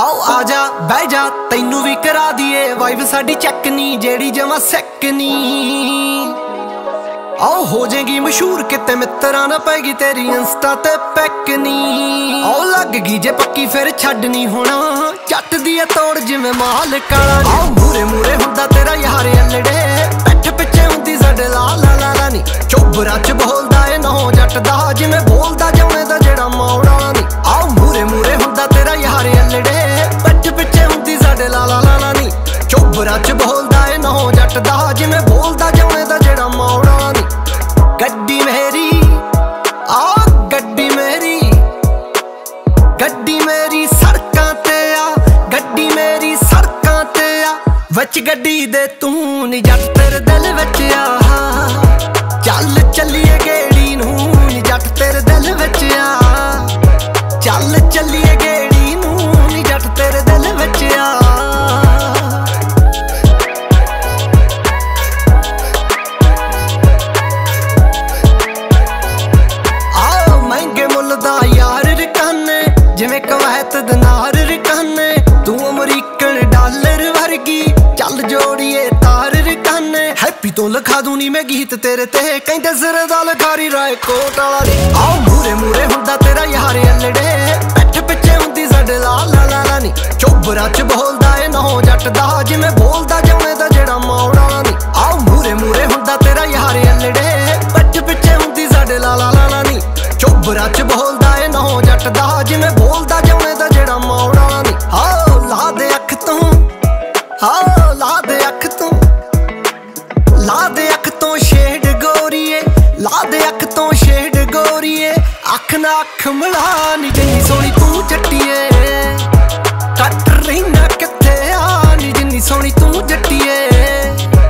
आओ आजा बह जा तैनू भी करा दिए वाइब साडी चेक नी जेड़ी जमा सैक नी। आओ हो जाएगी मशहूर किते मित्रा ना पैगी तेरी इंस्टा ते पैक नी। आओ लग गई जे पक्की फिर छड्ड नी होना जट दी तोड़ जिवें माल काला। आओ मूरे मूरे हुंदा तेरा यार अल्लड़े पैठ पिछे हुंदी साडे ला ला ला ला नी। चोबरा च बोलदा ए नौ जट दा जिवें बोलदा जौने दा जेड़ा मौड़ा नी। आओ मूरे मूरे हुंदा तेरा यार अल्लड़े पैठ पिछे हुंदी साडे ला ला ला ला नी। चोबरा च बोलदा ए नौ जट दा जिवें बोलदा जौने दा जेड़ा मौड़ा नी। गड्डी मेरी आ गड्डी मेरी सड़कां ते आ गड्डी मेरी सड़कां ते आ विच गड्डी दे तू नी जट तेरे दिल विच आ। चल चलिए गेड़ी नू नी जट तेरे दिल विच आ। चल चलिए गेड़ी नू नी जट तेरे दिल विच आ। जिवें कवैत दिनार रकाने तू अमरीकन डॉलर वर्गी चल जोड़िए तार रकाने। हैप्पी तो लिखा दूनी मैं गीत तेरे ते कहंदे सरदा लखारी राय कोट वाली। आओ मूरे मूरे हुंदा तेरा यार अल्लड़े पैठ पिछे हुंदी साडे ला ला ला ला नी। चोबरा च बोलदा ए नौ जट दा जिवें बोलदा जौने दा जेड़ा मौड़ा नी। आओ मूरे मूरे हुंदा तेरा यार अल्लड़े पैठ पिछे हुंदी साडे ला ला ला ला नी। चोबरा च बोलदा ए नौ जट दा जिवें बोलदा जौने दा जेड़ा मौड़ा नी। हाओ ला दे अख तों हाओ ला दे अख तों ला दे अख तों शेड गोरीए ला दे अख तों शेड गोरीए अख ना अख मिला नी जिन्नी सोहनी तू जट्टीए। कट रहीना कित्थे आ नी जिन्नी सोहनी तू जट्टीए।